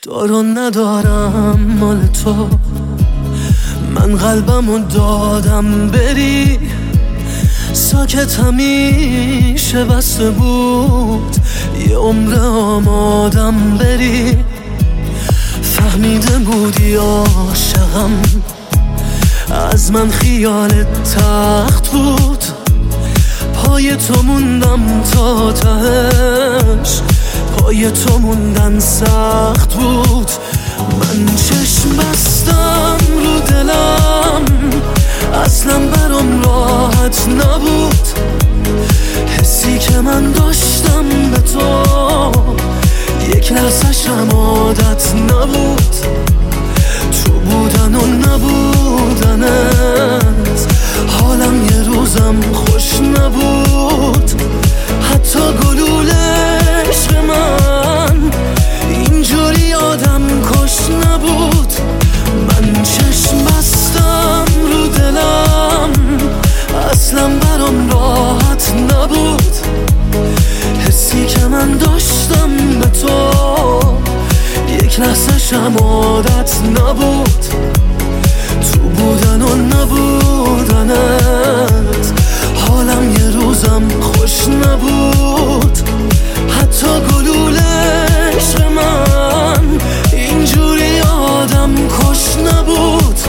دارون ندارم مال تو، من قلبمو دادم بری. ساکت همیشه بسته بود، یه عمر آمادم بری. فهمیده بودی عاشقم، از من خیالت تخت بود. پای تو موندم تا تهش، پای تو موندن سخت بود. من چشم بستم رو دلم، اصلا برام راحت نبود. حسی که من داشتم به تو، یک لحظه‌شم عادت نبود. تو بودن و نبودنت، حالم یه روزم خوش نبود. حتی گلوله عشق من اینجوری آدم کش نبود. من چشم بستم رو دلم، اصلا برام راحت نبود. حسی که من داشتم به تو، یک لحظه‌شم عادت نبود. تو بودن و نبودنت، حالم یه روزم خوش نبود. حتی گلوله عشق من اینجوری آدم کش نبود.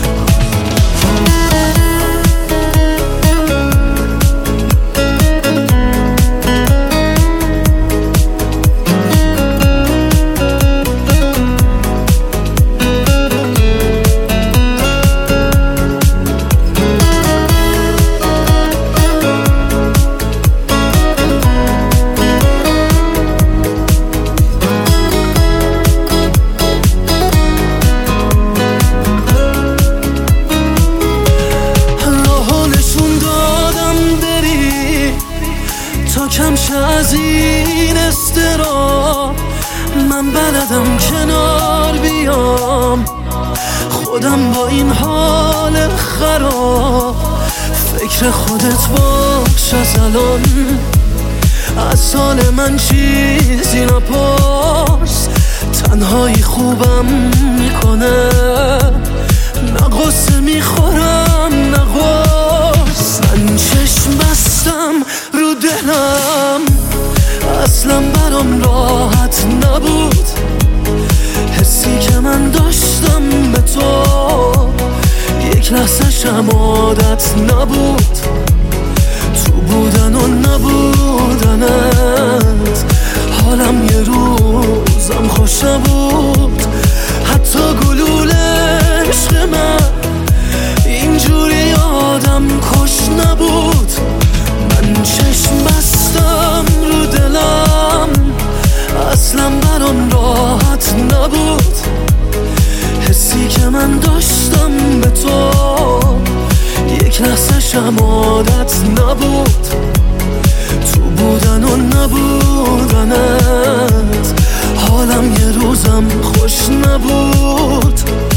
کمشه از این استرا، من بلدم کنار بیام. خودم با این حال خراب، فکر خودت باش از الان. از حال من چیزی نپرس، تنهایی خوبم میکنه. نه غصه میخورم نه غصه. من چشم بستم رو دلم، اصلا برام راحت نبود. حسی که من داشتم به تو، یک لحظه‌شم عادت نبود. تو بودن و نبودنت، حالم یه روزم خوش نبود. حتی گلوله عشق من اینجوری آدم کش نبود. من چشم بستم رو دلم، اصلا برام راحت نبود. حسی که من داشتم به تو، یک لحظه‌شم عادت نبود. تو بودن و نبودنت، حالم یه روزم خوش نبود.